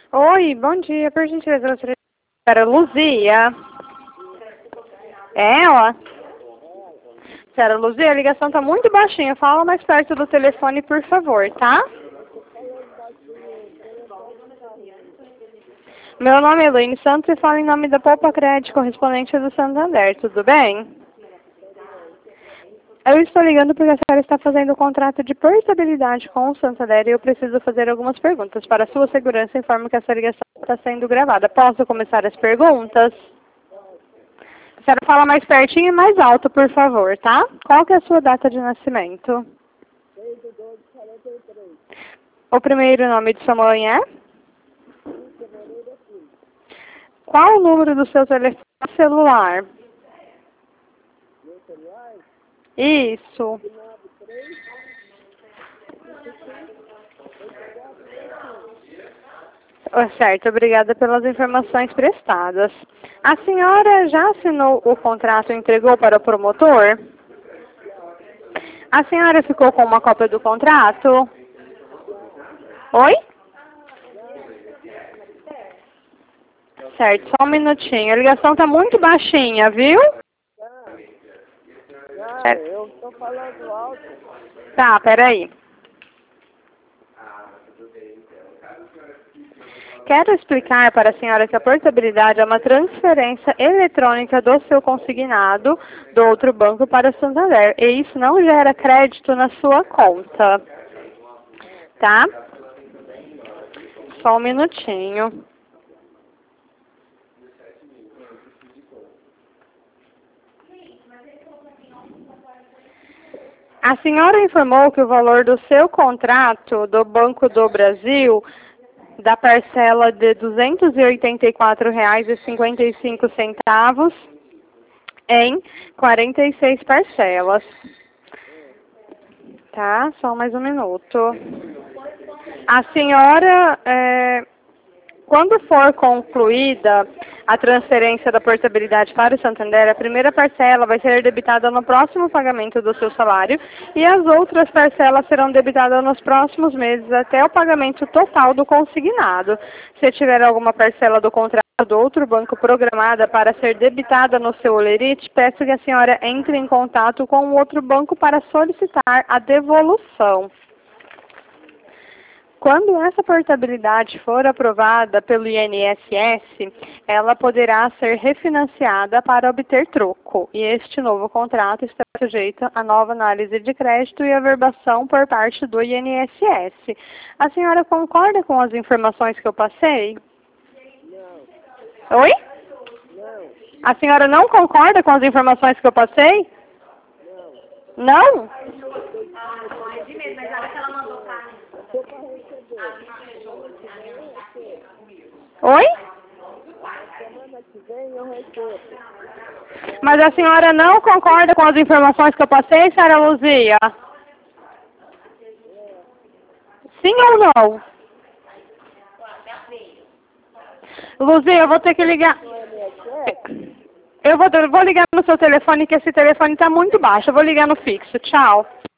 Oi, bom dia. Por gentileza, eu gostaria de para a Luzia. É ela? Senhora Luzia, a ligação está muito baixinha. Fala mais perto do telefone, por favor, tá? Meu nome é Elaine Santos e falo em nome da Poupa Crédito, correspondente do Santander. Tudo bem? Eu estou ligando porque a senhora está fazendo o contrato de portabilidade com o Santander e eu preciso fazer algumas perguntas. Para a sua segurança, informo que essa ligação está sendo gravada. Posso começar as perguntas? A senhora fala mais pertinho e mais alto, por favor, tá? Qual que é a sua data de nascimento? O primeiro nome de sua mãe é? Qual o número do seu telefone celular? Isso. Certo, obrigada pelas informações prestadas. A senhora já assinou o contrato e entregou para o promotor? A senhora ficou com uma cópia do contrato? Oi? Certo, só um minutinho. A ligação está muito baixinha, viu? Eu estou falando alto. Tá, peraí. Quero explicar para a senhora que a portabilidade é uma transferência eletrônica do seu consignado do outro banco para o Santander. E isso não gera crédito na sua conta. Tá? Só um minutinho. A senhora informou que o valor do seu contrato do Banco do Brasil, da parcela de R$ 284,55 em 46 parcelas. Tá? Só mais um minuto. A senhora, quando for concluída a transferência da portabilidade para o Santander, a primeira parcela vai ser debitada no próximo pagamento do seu salário e as outras parcelas serão debitadas nos próximos meses até o pagamento total do consignado. Se tiver alguma parcela do contrato do outro banco programada para ser debitada no seu holerite, peço que a senhora entre em contato com o outro banco para solicitar a devolução. Quando essa portabilidade for aprovada pelo INSS, ela poderá ser refinanciada para obter troco. E este novo contrato está sujeito a nova análise de crédito e averbação por parte do INSS. A senhora concorda com as informações que eu passei? Não. Oi? Não. A senhora não concorda com as informações que eu passei? Não. Não? Oi? Semana que vem eu recebo. Mas a senhora não concorda com as informações que eu passei, senhora Luzia? Sim ou não? Luzia, eu vou ter que ligar. Eu vou ligar no seu telefone, que esse telefone está muito baixo. Eu vou ligar no fixo. Tchau.